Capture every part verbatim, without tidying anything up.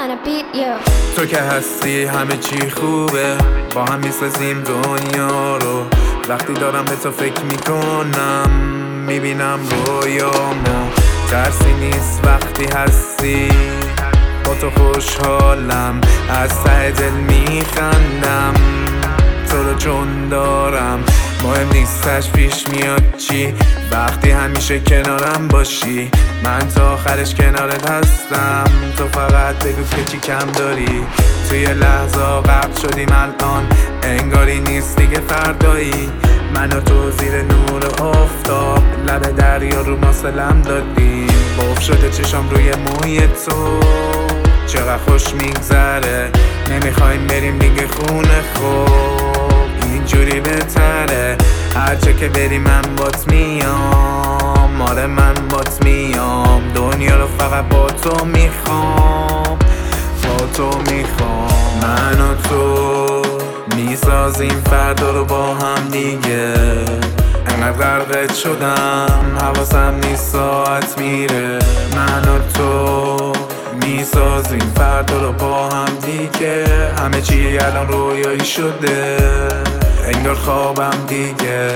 tryna beat you. تو که هستی همه چی خوبه، با هم میسازیم دنیا رو. وقتی دارم به تو فکر میکنم میبینم رویامو. ترسی نیست وقتی هستی با تو، خوشحالم از ته دل میخندم تو رو چون دارم. مهم نیستش پیش میاد چی، وقتی همیشه کنارم باشی. من تا آخرش کنارت هستم، تو فقط بگو که چی کم داری. توی لحظه غرق شدیم الان، انگاری نیست دیگه فردایی. من و تو زیر نور آفتاب، لب دریا رو ما سلم دادیم. باف شده چشم روی موی تو، چقدر خوش میگذره. نمیخوایم بریم دیگه خونه، خوب اینجوری بهتره. هرچه که بری من بات میام، آره من بات میام. دنیا رو فقط با تو میخوام، با تو میخوام. من و تو میسازیم فردا رو با هم دیگه. انقدر غرقت شدم حواسم نیست ساعت میره. من و تو میسازیم فردا رو با هم دیگه. همه چی الان رویایی شده، انگار خوابم دیگه.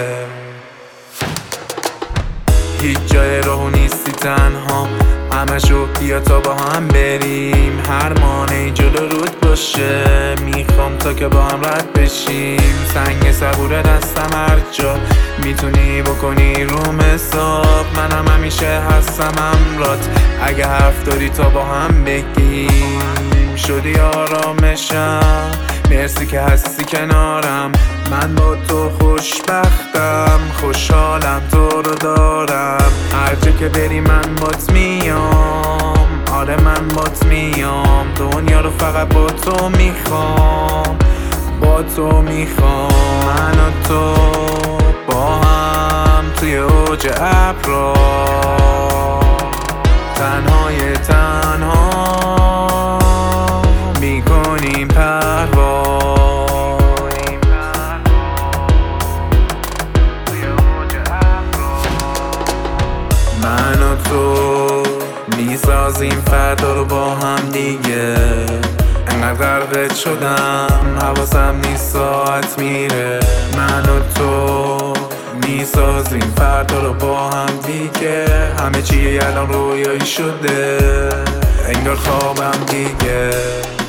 هیچ جای راهو نیستی تنها، همشو بیا تا با هم بریم. هر مانعی جلو رود باشه، میخوام تا که با هم رد بشیم. سنگ صبور دستم هر جا میتونی بکنی روم حساب. منم همیشه هستم همرات، اگه حرف داری تا با هم بگیم. شدی آرامشم، مرسی که هستی کنارم. من با تو خوشبختم، خوشحالم تو رو دارم. هر جا که بری من بات میام، آره من بات میام. دنیا رو فقط با تو میخوام، با تو میخوام. من و تو با هم توی اوج ابرا، تنهای تنها میکنیم پرواز. من و تو میسازیم فردا رو با هم دیگه. انقدر غرقت شدم حواسم نیست ساعت میره. من و تو میسازیم فردا رو با هم دیگه. همه چی الان رویایی شده، انگار خوابم دیگه.